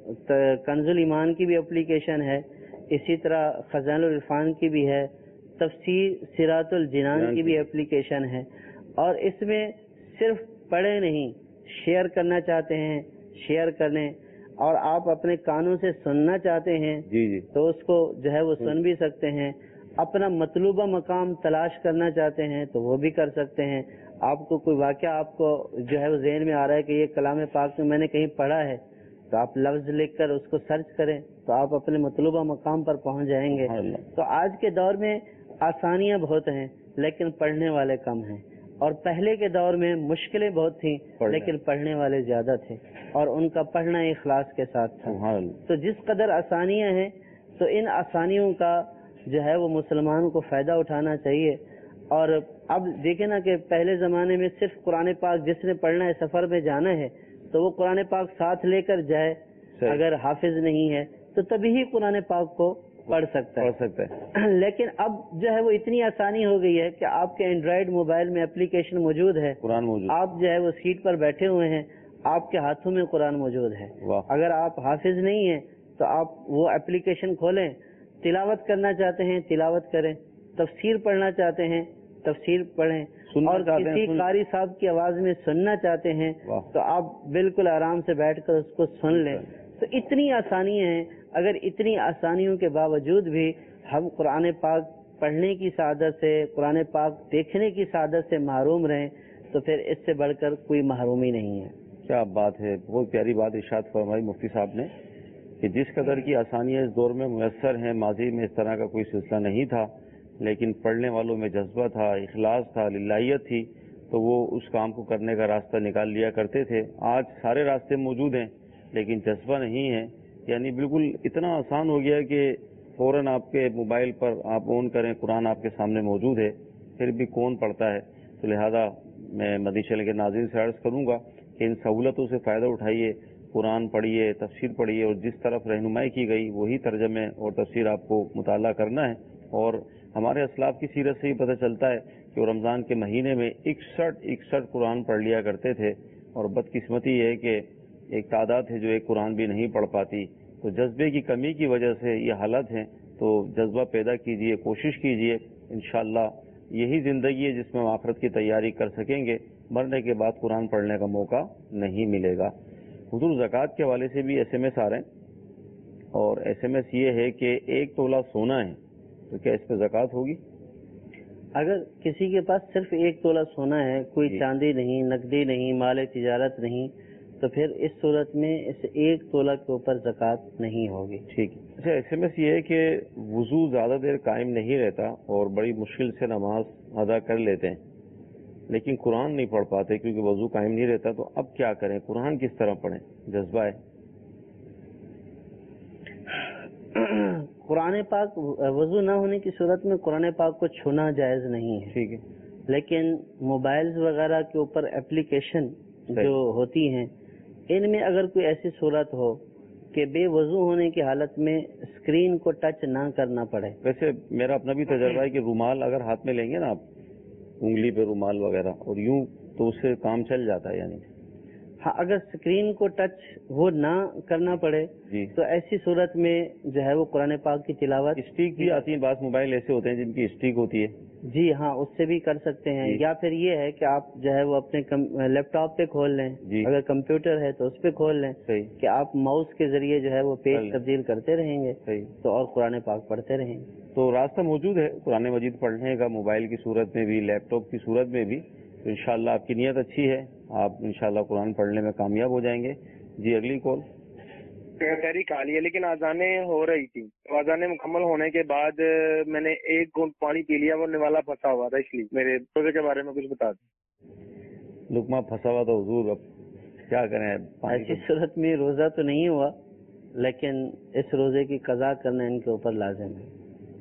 کنز الایمان کی بھی اپلیکیشن ہے، اسی طرح خزائن العرفان کی بھی ہے، تفسیر صراط الجنان کی بھی اپلیکیشن ہے. اور اس میں صرف پڑھے نہیں، شیئر کرنا چاہتے ہیں شیئر کرنے، اور آپ اپنے کانوں سے سننا چاہتے ہیں جی جی تو اس کو جو ہے وہ سن بھی سکتے ہیں. اپنا مطلوبہ مقام تلاش کرنا چاہتے ہیں تو وہ بھی کر سکتے ہیں. آپ کو کوئی واقعہ آپ کو جو ہے وہ ذہن میں آ رہا ہے کہ یہ کلام پاک میں میں نے کہیں پڑھا ہے، تو آپ لفظ لکھ کر اس کو سرچ کریں تو آپ اپنے مطلوبہ مقام پر پہنچ جائیں گے. تو آج کے دور میں آسانیاں بہت ہیں لیکن پڑھنے والے کم ہیں، اور پہلے کے دور میں مشکلیں بہت تھیں لیکن پڑھنے والے زیادہ تھے اور ان کا پڑھنا اخلاص کے ساتھ تھا. تو جس قدر آسانیاں ہیں تو ان آسانیوں کا جو ہے وہ مسلمان کو فائدہ اٹھانا چاہیے. اور اب دیکھیں نا کہ پہلے زمانے میں صرف قرآن پاک جس نے پڑھنا ہے، سفر میں جانا ہے تو وہ قرآن پاک ساتھ لے کر جائے، اگر حافظ نہیں ہے تو تبھی ہی قرآن پاک کو پڑھ سکتا ہے. سکتا ہے لیکن اب جو ہے وہ اتنی آسانی ہو گئی ہے کہ آپ کے اینڈرائڈ موبائل میں اپلیکیشن موجود ہے، قرآن موجود، آپ جو ہے وہ سیٹ پر بیٹھے ہوئے ہیں، آپ کے ہاتھوں میں قرآن موجود ہے. اگر آپ حافظ نہیں ہیں تو آپ وہ اپلیکیشن کھولیں، تلاوت کرنا چاہتے ہیں تلاوت کریں، تفسیر پڑھنا چاہتے ہیں تفسیر پڑھیں، اور کسی قاری صاحب کی آواز میں سننا چاہتے ہیں تو آپ بالکل آرام سے بیٹھ کر اس کو سن لیں. تو اتنی آسانیاں ہیں. اگر اتنی آسانیوں کے باوجود بھی ہم قرآن پاک پڑھنے کی سعادت سے، قرآن پاک دیکھنے کی سعادت سے محروم رہیں تو پھر اس سے بڑھ کر کوئی محرومی نہیں ہے. کیا بات ہے، بہت پیاری بات ارشاد فرمائی مفتی صاحب نے کہ جس قدر کی آسانیاں اس دور میں میسر ہیں، ماضی میں اس طرح کا کوئی سلسلہ نہیں تھا، لیکن پڑھنے والوں میں جذبہ تھا، اخلاص تھا، للہیت تھی، تو وہ اس کام کو کرنے کا راستہ نکال لیا کرتے تھے. آج سارے راستے موجود ہیں لیکن جذبہ نہیں ہے. یعنی بالکل اتنا آسان ہو گیا کہ فوراً آپ کے موبائل پر آپ آن کریں, قرآن آپ کے سامنے موجود ہے, پھر بھی کون پڑھتا ہے. تو لہذا میں مدنی چینل کے ناظرین سے عرض کروں گا کہ ان سہولتوں سے فائدہ اٹھائیے, قرآن پڑھیے, تفسیر پڑھیے, اور جس طرف رہنمائی کی گئی وہی ترجمے اور تفسیر آپ کو مطالعہ کرنا ہے. اور ہمارے اسلاف کی سیرت سے ہی پتہ چلتا ہے کہ وہ رمضان کے مہینے میں اکسٹھ اکسٹھ قرآن پڑھ لیا کرتے تھے, اور بدقسمتی یہ ہے کہ ایک تعداد ہے جو ایک قرآن بھی نہیں پڑھ پاتی. تو جذبے کی کمی کی وجہ سے یہ حالت ہے. تو جذبہ پیدا کیجئے, کوشش کیجئے, انشاءاللہ یہی زندگی ہے جس میں ہم آخرت کی تیاری کر سکیں گے. مرنے کے بعد قرآن پڑھنے کا موقع نہیں ملے گا. حضور زکوٰۃ کے حوالے سے بھی ایس ایم ایس آ رہے ہیں, اور ایس ایم ایس یہ ہے کہ ایک تولہ سونا ہے تو کیا اس پہ زکوٰۃ ہوگی؟ اگر کسی کے پاس صرف ایک تولہ سونا ہے, کوئی چاندی نہیں, نقدی نہیں, مال تجارت نہیں, تو پھر اس صورت میں اس ایک تولہ کے اوپر زکوٰۃ نہیں ہوگی. ٹھیک. اچھا, ایس ایم ایس یہ ہے کہ وضو زیادہ دیر قائم نہیں رہتا اور بڑی مشکل سے نماز ادا کر لیتے ہیں لیکن قرآن نہیں پڑھ پاتے کیونکہ وضو قائم نہیں رہتا, تو اب کیا کریں, قرآن کس طرح پڑھیں؟ جذبہ ہے. قرآن پاک وضو نہ ہونے کی صورت میں قرآن پاک کو چھونا جائز نہیں ہے. ٹھیک ہے. لیکن موبائلز وغیرہ کے اوپر اپلیکیشن جو ہوتی ہیں, ان میں اگر کوئی ایسی صورت ہو کہ بے وضو ہونے کی حالت میں اسکرین کو ٹچ نہ کرنا پڑے. ویسے میرا اپنا بھی تجربہ ہے کہ رومال اگر ہاتھ میں لیں گے نا آپ, انگلی پہ رومال وغیرہ, اور یوں تو اس سے کام چل جاتا ہے. یعنی ہاں, اگر اسکرین کو ٹچ وہ نہ کرنا پڑے جی تو ایسی صورت میں جو ہے وہ قرآن پاک کی تلاوت. اسٹیک بھی آتی ہیں, بعض موبائل ایسے ہوتے ہیں جن کی اسٹیک ہوتی ہے. جی ہاں, اس سے بھی کر سکتے ہیں. یا پھر یہ ہے کہ آپ جو ہے وہ اپنے لیپ ٹاپ پہ کھول لیں, اگر کمپیوٹر ہے تو اس پہ کھول لیں کہ آپ ماؤس کے ذریعے جو ہے وہ پیج تبدیل کرتے رہیں گے تو اور قرآن پاک پڑھتے رہیں گے. تو راستہ موجود ہے قرآن مجید پڑھنے کا, موبائل کی صورت میں بھی, لیپ ٹاپ کی صورت میں بھی. تو انشاءاللہ آپ کی نیت اچھی ہے, آپ انشاءاللہ قرآن پڑھنے میں کامیاب ہو جائیں گے. جی اگلی کال. تحریک آ لی ہے لیکن آزانیں ہو رہی تھی, آزانیں مکمل ہونے کے بعد میں نے ایک گھونٹ پانی پی لیا, وہ نوالا پھنسا ہوا تھا, اس لیے میرے روزے کے بارے میں کچھ بتا دیں. لقمہ پھنسا ہوا تھا حضور, اب کیا کریں؟ ایسی صورت میں روزہ تو نہیں ہوا لیکن اس روزے کی قضا کرنا ان کے اوپر لازم ہے.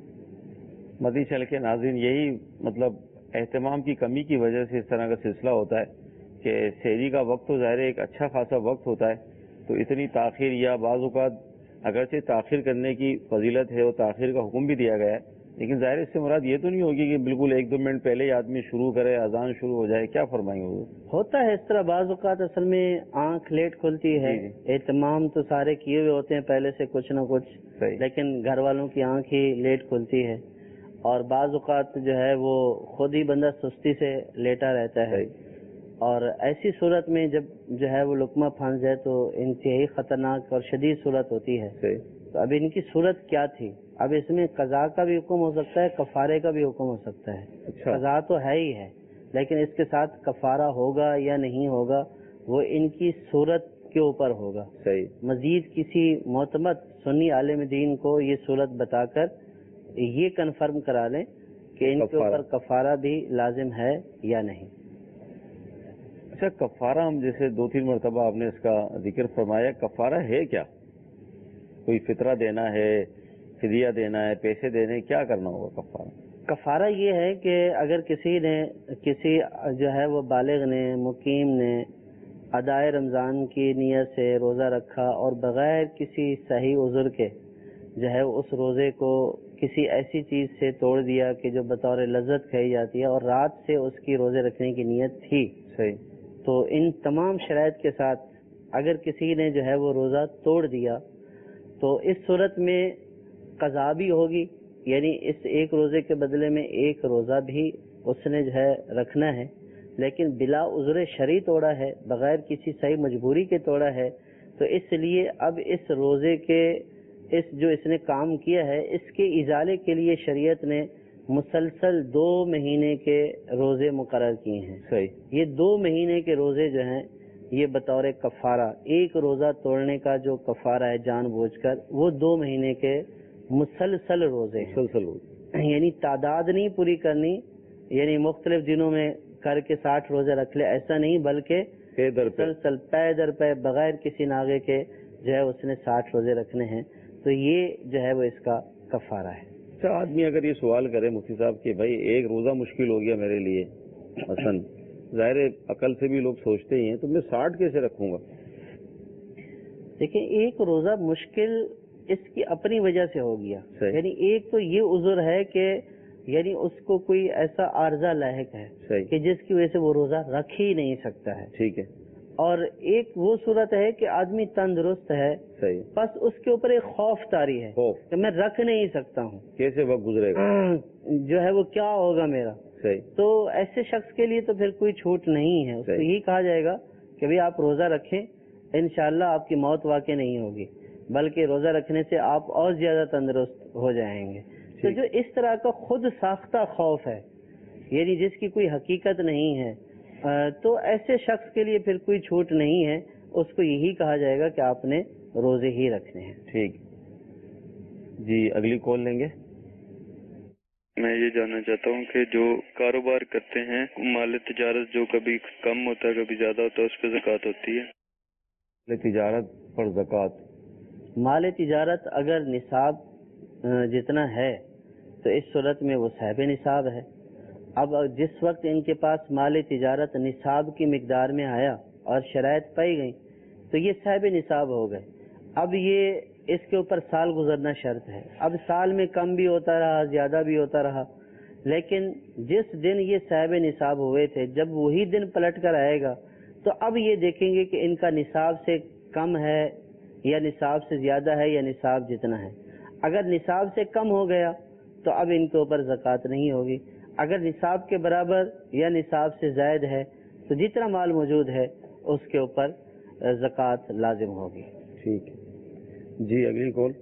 مدنی چینل کے ناظرین, یہی مطلب اہتمام کی کمی کی وجہ سے اس طرح کا سلسلہ ہوتا ہے کہ سحری کا وقت تو ظاہر ایک اچھا خاصا وقت ہوتا ہے, تو اتنی تاخیر یا بعض اوقات اگرچہ تاخیر کرنے کی فضیلت ہے اور تاخیر کا حکم بھی دیا گیا ہے, لیکن ظاہر اس سے مراد یہ تو نہیں ہوگی کہ بالکل ایک دو منٹ پہلے ہی آدمی شروع کرے, اذان شروع ہو جائے. کیا فرمائیں گے؟ ہوتا ہے اس طرح بعض اوقات, اصل میں آنکھ لیٹ کھلتی ہے. اہتمام تو سارے کیے ہوئے ہوتے ہیں پہلے سے کچھ نہ کچھ, لیکن گھر والوں کی آنکھ ہی لیٹ کھلتی ہے, اور بعض اوقات جو ہے وہ خود ہی بندہ سستی سے لیٹا رہتا ہے. اور ایسی صورت میں جب جو ہے وہ لقمہ پھنس جائے تو انتہائی خطرناک اور شدید صورت ہوتی ہے. تو اب ان کی صورت کیا تھی؟ اب اس میں قضا کا بھی حکم ہو سکتا ہے, کفارے کا بھی حکم ہو سکتا ہے. قضا تو ہے ہی ہے لیکن اس کے ساتھ کفارہ ہوگا یا نہیں ہوگا وہ ان کی صورت کے اوپر ہوگا. مزید کسی معتمد سنی عالم دین کو یہ صورت بتا کر یہ کنفرم کرا لیں کہ ان کے اوپر کفارہ بھی لازم ہے یا نہیں. اچھا, کفارہ ہم جیسے دو تین مرتبہ آپ نے اس کا ذکر فرمایا, کفارہ ہے کیا؟ کوئی فطرہ دینا ہے, فدیہ دینا ہے, پیسے دینے, کیا کرنا ہوگا کفارہ؟ کفارہ یہ ہے کہ اگر کسی نے کسی جو ہے وہ بالغ نے, مقیم نے ادائے رمضان کی نیت سے روزہ رکھا اور بغیر کسی صحیح عذر کے جو ہے اس روزے کو کسی ایسی چیز سے توڑ دیا کہ جو بطور لذت کھائی جاتی ہے, اور رات سے اس کی روزے رکھنے کی نیت تھی, صحیح, تو ان تمام شرائط کے ساتھ اگر کسی نے جو ہے وہ روزہ توڑ دیا تو اس صورت میں قضا بھی ہوگی, یعنی اس ایک روزے کے بدلے میں ایک روزہ بھی اس نے جو ہے رکھنا ہے, لیکن بلا عذر شرعی توڑا ہے, بغیر کسی صحیح مجبوری کے توڑا ہے, تو اس لیے اب اس روزے کے اس جو اس نے کام کیا ہے اس کے ازالے کے لیے شریعت نے مسلسل دو مہینے کے روزے مقرر کیے ہیں. صحیح, یہ دو مہینے کے روزے جو ہیں یہ بطور کفارہ, ایک روزہ توڑنے کا جو کفارہ ہے جان بوجھ کر, وہ دو مہینے کے مسلسل روزے, مسلسل روزے, یعنی تعداد نہیں پوری کرنی, یعنی مختلف دنوں میں کر کے ساٹھ روزے رکھ لے، ایسا نہیں، بلکہ مسلسل پے در پے بغیر کسی ناغے کے جو ہے اس نے ساٹھ روزے رکھنے ہیں، تو یہ جو ہے وہ اس کا کفارہ ہے۔ اچھا، آدمی اگر یہ سوال کرے مفتی صاحب کہ بھائی ایک روزہ مشکل ہو گیا میرے لیے، مثلا ظاہر عقل سے بھی لوگ سوچتے ہی ہیں، تو میں ساٹھ کیسے رکھوں گا؟ دیکھیں، ایک روزہ مشکل اس کی اپنی وجہ سے ہو گیا، یعنی ایک تو یہ عذر ہے کہ یعنی اس کو کوئی ایسا عارضہ لاحق ہے کہ جس کی وجہ سے وہ روزہ رکھ ہی نہیں سکتا ہے، ٹھیک ہے، اور ایک وہ صورت ہے کہ آدمی تندرست ہے، صحیح، بس اس کے اوپر ایک خوف طاری ہے کہ میں رکھ نہیں سکتا ہوں، کیسے وقت گزرے گا، جو ہے وہ کیا ہوگا میرا، صحیح، تو ایسے شخص کے لیے تو پھر کوئی چھوٹ نہیں ہے، اس کو یہی کہا جائے گا کہ بھئی آپ روزہ رکھیں، انشاءاللہ آپ کی موت واقع نہیں ہوگی، بلکہ روزہ رکھنے سے آپ اور زیادہ تندرست ہو جائیں گے۔ تو جو اس طرح کا خود ساختہ خوف ہے، یعنی جس کی کوئی حقیقت نہیں ہے، تو ایسے شخص کے لیے پھر کوئی چھوٹ نہیں ہے، اس کو یہی کہا جائے گا کہ آپ نے روزے ہی رکھنے ہیں۔ ٹھیک جی، اگلی کال لیں گے۔ میں یہ جاننا چاہتا ہوں کہ جو کاروبار کرتے ہیں، مال تجارت جو کبھی کم ہوتا ہے کبھی زیادہ ہوتا ہے، اس پہ زکوٰۃ ہوتی ہے؟ مال تجارت پر زکوٰۃ، مال تجارت اگر نصاب جتنا ہے تو اس صورت میں وہ صاحب نصاب ہے۔ اب جس وقت ان کے پاس مال تجارت نصاب کی مقدار میں آیا اور شرائط پائی گئی تو یہ صاحب نصاب ہو گئے۔ اب یہ اس کے اوپر سال گزرنا شرط ہے، اب سال میں کم بھی ہوتا رہا زیادہ بھی ہوتا رہا، لیکن جس دن یہ صاحب نصاب ہوئے تھے جب وہی دن پلٹ کر آئے گا تو اب یہ دیکھیں گے کہ ان کا نصاب سے کم ہے یا نصاب سے زیادہ ہے یا نصاب جتنا ہے۔ اگر نصاب سے کم ہو گیا تو اب ان کے اوپر زکوٰۃ نہیں ہوگی، اگر نصاب کے برابر یا نصاب سے زائد ہے تو جتنا مال موجود ہے اس کے اوپر زکوٰۃ لازم ہوگی۔ ٹھیک ہے جی، اگلی کال۔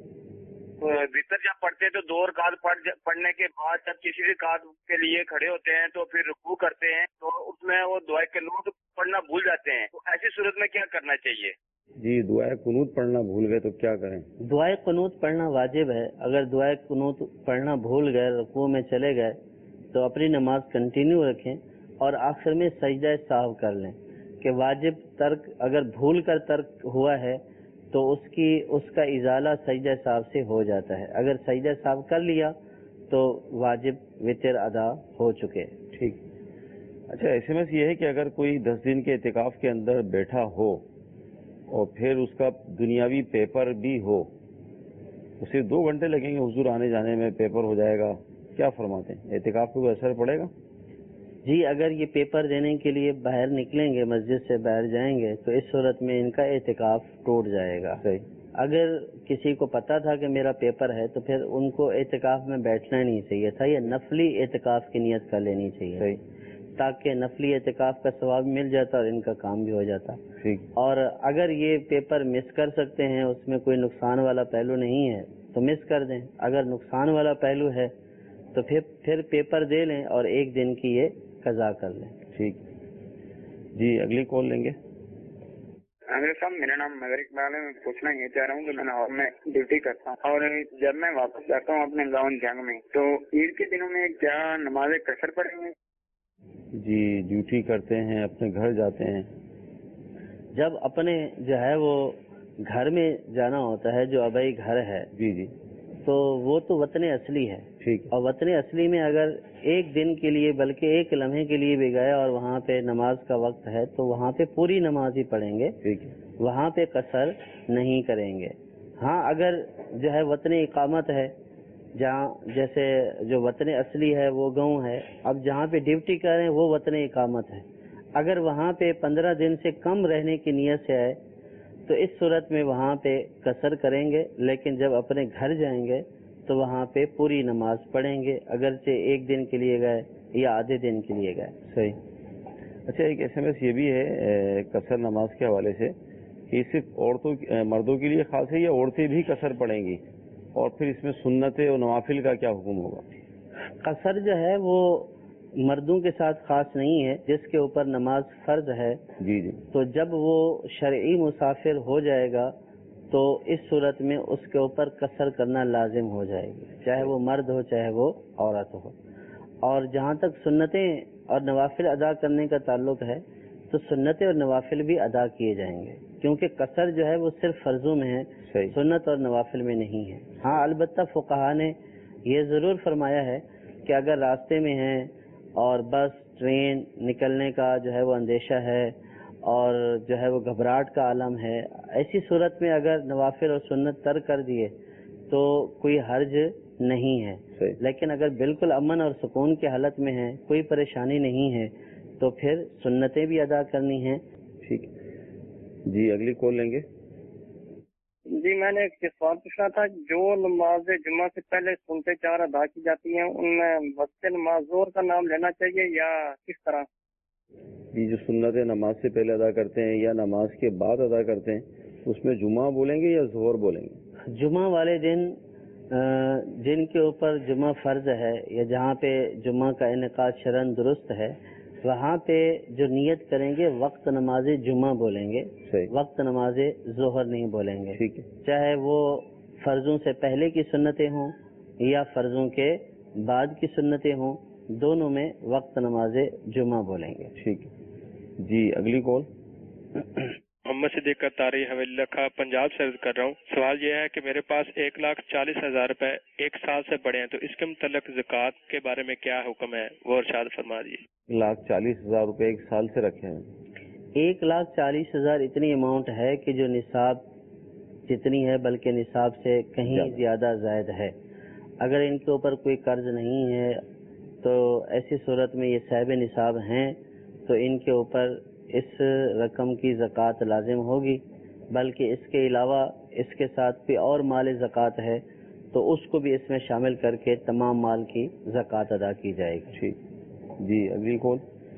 وطر جب پڑھتے ہیں تو دو رکعت پڑھنے کے بعد جب کسی رکعت کے لیے کھڑے ہوتے ہیں تو پھر رکوع کرتے ہیں تو اس میں وہ دعائے قنوت پڑھنا بھول جاتے ہیں، تو ایسی صورت میں کیا کرنا چاہیے؟ جی، دعائے قنوت پڑھنا بھول گئے تو کیا کریں؟ دعائے قنوت پڑھنا واجب ہے۔ اگر دعائے قنوت پڑھنا بھول گئے، رکوع میں چلے گئے تو اپنی نماز کنٹینیو رکھیں اور آخر میں سجدہ سہو کر لیں کہ واجب ترک اگر بھول کر ترک ہوا ہے تو اس کی اس کا ازالہ سجدہ سہو سے ہو جاتا ہے، اگر سجدہ سہو کر لیا تو واجب وطر ادا ہو چکے۔ ٹھیک۔ اچھا، ایس ایم ایس یہ ہے کہ اگر کوئی دس دن کے اعتکاف کے اندر بیٹھا ہو اور پھر اس کا دنیاوی پیپر بھی ہو، اسے دو گھنٹے لگیں گے حضور آنے جانے میں، پیپر ہو جائے گا، کیا فرماتے ہیں؟ اعتکاف کو اثر پڑے گا؟ جی، اگر یہ پیپر دینے کے لیے باہر نکلیں گے، مسجد سے باہر جائیں گے تو اس صورت میں ان کا اعتکاف ٹوٹ جائے گا۔ صحیح۔ اگر کسی کو پتا تھا کہ میرا پیپر ہے تو پھر ان کو اعتکاف میں بیٹھنا ہی نہیں چاہیے تھا، یا نفلی اعتکاف کی نیت کر لینی چاہیے، صحیح، تاکہ نفلی اعتکاف کا ثواب مل جاتا اور ان کا کام بھی ہو جاتا۔ ٹھیک۔ اور اگر یہ پیپر مس کر سکتے ہیں، اس میں کوئی نقصان والا پہلو نہیں ہے تو مس کر دیں، اگر نقصان والا پہلو ہے تو پھر پھر پیپر دے لیں اور ایک دن کی یہ قضا کر لیں۔ ٹھیک جی، اگلی کال لیں گے۔ امیر صاحب، میرا نام مظہر اقبال ہے۔ میں پوچھنا یہ چاہ رہا ہوں کہ میں لاہور میں ڈیوٹی کرتا ہوں اور جب میں واپس جاتا ہوں اپنے گاؤں جنگ میں تو عید کے دنوں میں کیا نماز قصر پڑھیں گے؟ جی، ڈیوٹی کرتے ہیں، اپنے گھر جاتے ہیں، جب اپنے جو ہے وہ گھر میں جانا ہوتا ہے، جو آبائی گھر ہے، جی جی، تو وہ تو وطن اصلی ہے۔ ٹھیک۔ اور وطن اصلی میں اگر ایک دن کے لیے بلکہ ایک لمحے کے لیے بھی گئے اور وہاں پہ نماز کا وقت ہے تو وہاں پہ پوری نماز ہی پڑھیں گے، ٹھیک ہے، وہاں پہ قصر نہیں کریں گے۔ ہاں، اگر جو ہے وطن اقامت ہے، جہاں جیسے جو وطن اصلی ہے وہ گاؤں ہے، اب جہاں پہ ڈیوٹی کریں وہ وطن اقامت ہے، اگر وہاں پہ پندرہ دن سے کم رہنے کی نیت سے آئے تو اس صورت میں وہاں پہ قصر کریں گے، لیکن جب اپنے گھر جائیں گے تو وہاں پہ پوری نماز پڑھیں گے، اگرچہ ایک دن کے لیے گئے یا آدھے دن کے لیے گئے۔ صحیح۔ اچھا، ایک ایس ایم ایس یہ بھی ہے قصر نماز کے حوالے سے کہ صرف عورتوں مردوں کے لیے خاص ہے یا عورتیں بھی قصر پڑھیں گی، اور پھر اس میں سنت اور نوافل کا کیا حکم ہوگا؟ قصر جو ہے وہ مردوں کے ساتھ خاص نہیں ہے، جس کے اوپر نماز فرض ہے، جی جی، تو جب وہ شرعی مسافر ہو جائے گا تو اس صورت میں اس کے اوپر قصر کرنا لازم ہو جائے گی، چاہے وہ مرد ہو چاہے وہ عورت ہو۔ اور جہاں تک سنتیں اور نوافل ادا کرنے کا تعلق ہے تو سنتیں اور نوافل بھی ادا کیے جائیں گے، کیونکہ قصر جو ہے وہ صرف فرضوں میں ہے، سنت اور نوافل میں نہیں ہے۔ ہاں البتہ فقہا نے یہ ضرور فرمایا ہے کہ اگر راستے میں ہیں اور بس ٹرین نکلنے کا جو ہے وہ اندیشہ ہے اور جو ہے وہ گھبراہٹ کا عالم ہے، ایسی صورت میں اگر نوافل اور سنت ترک کر دیے تو کوئی حرج نہیں ہے، لیکن اگر بالکل امن اور سکون کی حالت میں ہیں، کوئی پریشانی نہیں ہے، تو پھر سنتیں بھی ادا کرنی ہیں۔ ٹھیک جی، اگلی کال لیں گے۔ جی میں نے ایک سوال پوچھنا تھا، جو نماز جمعہ سے پہلے سنتے چار ادا کی جاتی ہیں ان میں وقت نماز ظہر کا نام لینا چاہیے یا کس طرح؟ جی جو سنتیں نماز سے پہلے ادا کرتے ہیں یا نماز کے بعد ادا کرتے ہیں اس میں جمعہ بولیں گے یا ظہر بولیں گے؟ جمعہ والے دن جن کے اوپر جمعہ فرض ہے یا جہاں پہ جمعہ کا انعقاد شرعاً درست ہے وہاں پہ جو نیت کریں گے وقت نماز جمعہ بولیں گے، وقت نماز ظہر نہیں بولیں گے، چاہے وہ فرضوں سے پہلے کی سنتیں ہوں یا فرضوں کے بعد کی سنتیں ہوں، دونوں میں وقت نماز جمعہ بولیں گے۔ ٹھیک جی، اگلی کال۔ محمد صدیق تاری حویلی لکھا پنجاب سے عرض کر رہا ہوں، سوال یہ ہے کہ میرے پاس ایک لاکھ چالیس ہزار روپے ایک سال سے بڑے ہیں تو اس کے متعلق زکوٰۃ کے بارے میں کیا حکم ہے وہ ارشاد فرما دیجیے۔ لاکھ چالیس ہزار روپے ایک سال سے رکھے ہیں۔ ایک لاکھ چالیس ہزار اتنی اماؤنٹ ہے کہ جو نصاب جتنی ہے بلکہ نصاب سے کہیں زیادہ زائد ہے۔ اگر ان کے اوپر کوئی قرض نہیں ہے تو ایسی صورت میں یہ صاحب نصاب ہیں تو ان کے اوپر اس رقم کی زکوٰۃ لازم ہوگی، بلکہ اس کے علاوہ اس کے ساتھ کوئی اور مال زکوٰۃ ہے تو اس کو بھی اس میں شامل کر کے تمام مال کی زکوٰۃ ادا کی جائے گی۔ ٹھیک جی، اگلی کال۔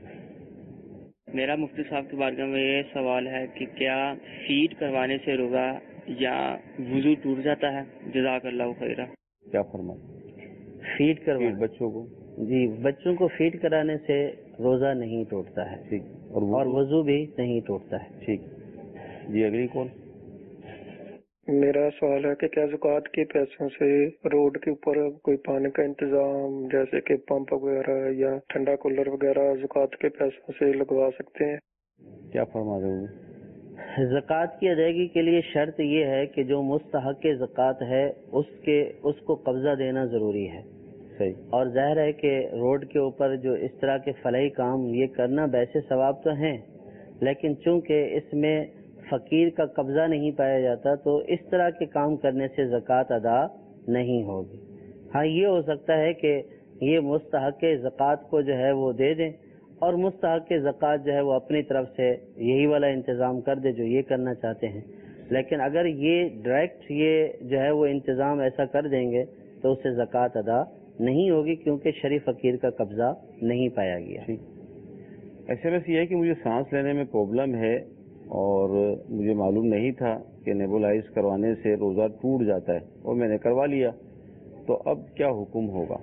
میرا مفتی صاحب کے بارے میں یہ سوال ہے کہ کیا فیڈ کروانے سے روزہ یا وضو ٹوٹ جاتا ہے؟ جزاک اللہ خیرہ۔ کیا فرمائیں؟ فیڈ کروانے بچوں کو؟ جی بچوں کو فیڈ کرانے سے روزہ نہیں ٹوٹتا ہے، ٹھیک، اور وضو بھی نہیں ٹوٹتا ہے۔ ٹھیک جی، اگلی کال۔ میرا سوال ہے کہ کیا زکوٰۃ کے پیسوں سے روڈ کے اوپر کوئی پانی کا انتظام جیسے کہ پمپ وغیرہ یا ٹھنڈا کولر وغیرہ زکوٰۃ کے پیسوں سے لگوا سکتے ہیں؟ کیا فرما رہے ہو؟ زکوٰۃ کی ادائیگی کے لیے شرط یہ ہے کہ جو مستحق زکوٰۃ ہے اس کے اس کو قبضہ دینا ضروری ہے۔ صحیح۔ اور ظاہر ہے کہ روڈ کے اوپر جو اس طرح کے فلاحی کام یہ کرنا ویسے ثواب تو ہیں، لیکن چونکہ اس میں فقیر کا قبضہ نہیں پایا جاتا تو اس طرح کے کام کرنے سے زکوٰۃ ادا نہیں ہوگی۔ ہاں یہ ہو سکتا ہے کہ یہ مستحق زکوٰۃ کو جو ہے وہ دے دیں اور مستحق زکوٰۃ جو ہے وہ اپنی طرف سے یہی والا انتظام کر دے جو یہ کرنا چاہتے ہیں، لیکن اگر یہ ڈائریکٹ یہ جو ہے وہ انتظام ایسا کر دیں گے تو اس سے زکوٰۃ ادا نہیں ہوگی کیونکہ شریف فقیر کا قبضہ نہیں پایا گیا۔ ایسے میں یہ ہے کہ مجھے سانس لینے میں پرابلم ہے اور مجھے معلوم نہیں تھا کہ نیبولائز کروانے سے روزہ ٹوٹ جاتا ہے اور میں نے کروا لیا، تو اب کیا حکم ہوگا؟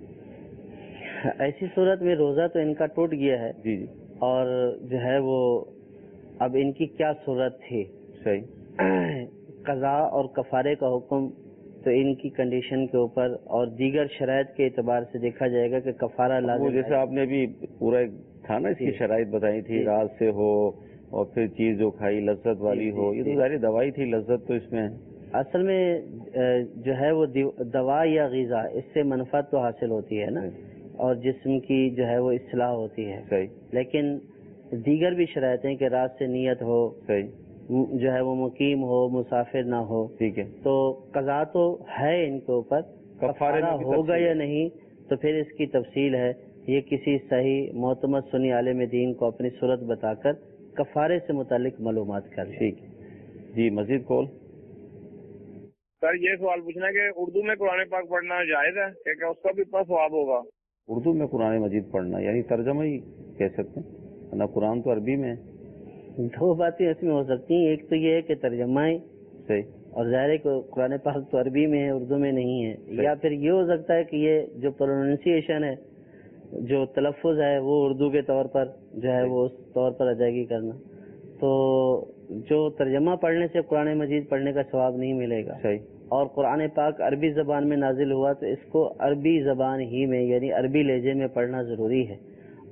ایسی صورت میں روزہ تو ان کا ٹوٹ گیا ہے جی جی، اور جو ہے وہ اب ان کی کیا صورت تھی؟ صحیح۔ قضاء اور کفارے کا حکم تو ان کی کنڈیشن کے اوپر اور دیگر شرائط کے اعتبار سے دیکھا جائے گا کہ کفارہ لازم ہے۔ جیسے آپ نے بھی پورا ایک تھا نا اس کی شرائط بتائی تھی، رات سے ہو اور پھر چیز جو کھائی لذت والی ہو، یہ تو ساری دوائی تھی، لذت تو اس میں ہے۔ اصل میں جو ہے وہ دوا یا غذا اس سے منفعت تو حاصل ہوتی ہے نا، اور جسم کی جو ہے وہ اصلاح ہوتی ہے، صحیح، لیکن دیگر بھی شرائطیں کہ رات سے نیت ہو، صحیح، جو ہے وہ مقیم ہو، مسافر نہ ہو، ٹھیک ہے، تو قضا تو ہے ان کے اوپر، کفارہ ہوگا یا نہیں تو پھر اس کی تفصیل ہے، یہ کسی صحیح معتمد سنی عالم دین کو اپنی صورت بتا کر کفارے سے متعلق معلومات کر۔ ٹھیک جی، مزید کال۔ سر یہ سوال پوچھنا ہے کہ اردو میں قرآن پاک پڑھنا جائز ہے کہ کیا اس کا بھی اتنا ثواب ہوگا؟ اردو میں قرآن مجید پڑھنا یعنی ترجمہ ہی کہہ سکتے ہیں، نہ قرآن تو عربی میں ہے۔ دو باتیں اس میں ہو سکتی ہیں، ایک تو یہ ہے کہ ترجمہ ہی صحیح، اور ظاہر ہے کہ قرآن پاک تو عربی میں ہے، اردو میں نہیں ہے، یا پھر یہ ہو سکتا ہے کہ یہ جو پروننسیشن ہے، جو تلفظ ہے وہ اردو کے طور پر جو ہے وہ اس طور پر ادائیگی کرنا، تو جو ترجمہ پڑھنے سے قرآن مجید پڑھنے کا ثواب نہیں ملے گا۔ صحیح، اور قرآن پاک عربی زبان میں نازل ہوا تو اس کو عربی زبان ہی میں یعنی عربی لہجے میں پڑھنا ضروری ہے،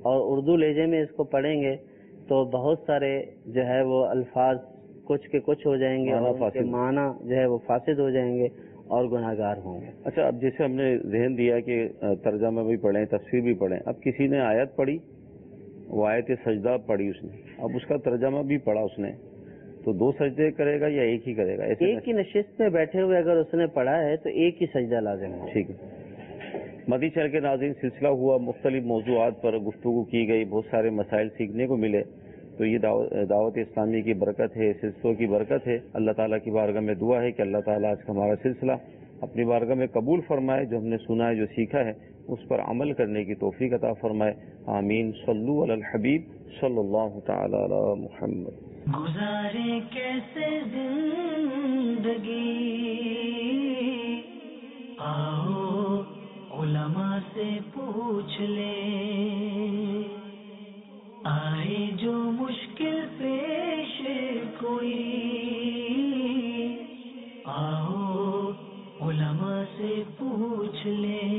اور اردو لہجے میں اس کو پڑھیں گے تو بہت سارے جو ہے وہ الفاظ کچھ کے کچھ ہو جائیں گے اور ان کے معنی جو ہے وہ فاسد ہو جائیں گے اور گناہ گار ہوں گے. اچھا، اب جیسے ہم نے ذہن دیا کہ ترجمہ بھی پڑھیں، تفسیر بھی پڑھیں، اب کسی نے آیت پڑھی، وہ آیت سجدہ پڑھی اس نے، اب اس کا ترجمہ بھی پڑھا اس نے، تو دو سجدے کرے گا یا ایک ہی کرے گا؟ ایک ہی نشست میں بیٹھے ہوئے اگر اس نے پڑھا ہے تو ایک ہی سجدہ لازم ہے. ٹھیک ہے. مدی چینل کے ناظرین، سلسلہ ہوا، مختلف موضوعات پر گفتگو کی گئی، بہت سارے مسائل سیکھنے کو ملے. تو یہ دعوت اسلامی کی برکت ہے، سلسلوں کی برکت ہے. اللہ تعالیٰ کی بارگاہ میں دعا ہے کہ اللہ تعالیٰ آج کا ہمارا سلسلہ اپنی بارگاہ میں قبول فرمائے، جو ہم نے سنا ہے، جو سیکھا ہے، اس پر عمل کرنے کی توفیق عطا فرمائے. آمین. صلو علی الحبیب صلی اللہ تعالی علی محمد. گزارے کیسے زندگی، آؤ علماء سے پوچھ لیں، آئے جو مشکل پیش کوئی، آؤ علماء سے پوچھ لیں.